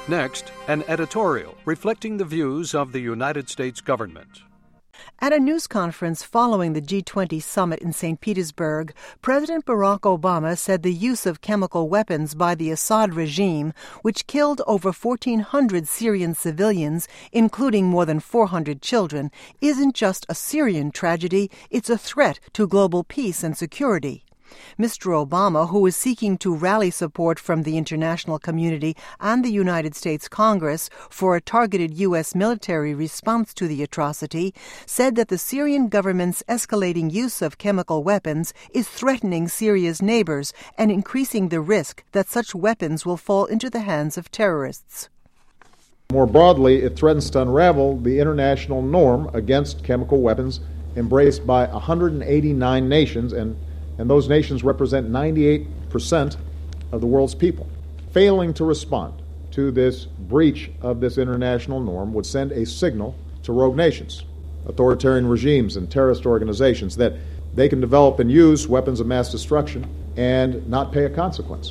Next, an editorial reflecting the views of the United States government. At a news conference following the G20 summit in St. Petersburg, President Barack Obama said the use of chemical weapons by the Assad regime, which killed over 1,400 Syrian civilians, including more than 400 children, isn't just a Syrian tragedy, it's a threat to global peace and security. Mr. Obama, who is seeking to rally support from the international community and the United States Congress for a targeted U.S. military response to the atrocity, said that the Syrian government's escalating use of chemical weapons is threatening Syria's neighbors and increasing the risk that such weapons will fall into the hands of terrorists. More broadly, it threatens to unravel the international norm against chemical weapons embraced by 189 nations, and those nations represent 98% of the world's people. Failing to respond to this breach of this international norm would send a signal to rogue nations, authoritarian regimes, and terrorist organizations that they can develop and use weapons of mass destruction and not pay a consequence.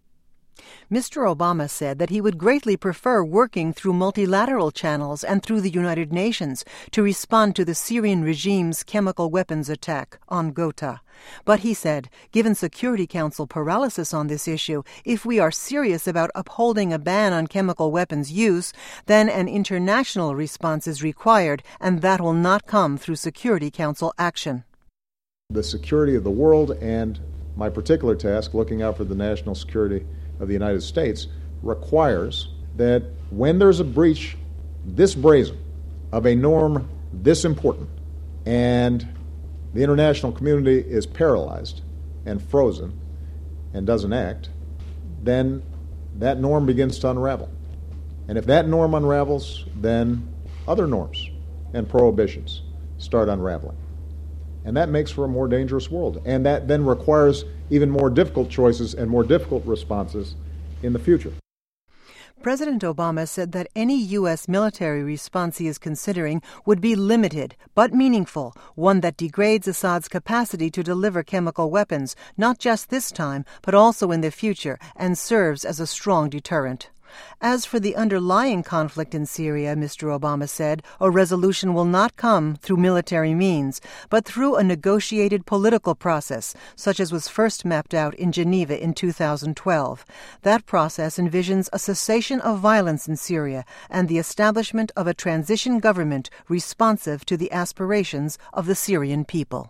Mr. Obama said that he would greatly prefer working through multilateral channels and through the United Nations to respond to the Syrian regime's chemical weapons attack on Ghouta. But he said, given Security Council paralysis on this issue, if we are serious about upholding a ban on chemical weapons use, then an international response is required, and that will not come through Security Council action. The security of the world and my particular task, looking out for the national security of the United States, requires that when there's a breach this brazen of a norm this important and the international community is paralyzed and frozen and doesn't act, then that norm begins to unravel. And if that norm unravels, then other norms and prohibitions start unraveling. And that makes for a more dangerous world. And that then requires even more difficult choices and more difficult responses in the future. President Obama said that any U.S. military response he is considering would be limited but meaningful, one that degrades Assad's capacity to deliver chemical weapons, not just this time, but also in the future, and serves as a strong deterrent. As for the underlying conflict in Syria, Mr. Obama said, a resolution will not come through military means, but through a negotiated political process, such as was first mapped out in Geneva in 2012. That process envisions a cessation of violence in Syria and the establishment of a transition government responsive to the aspirations of the Syrian people.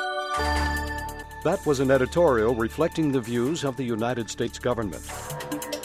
That was an editorial reflecting the views of the United States government.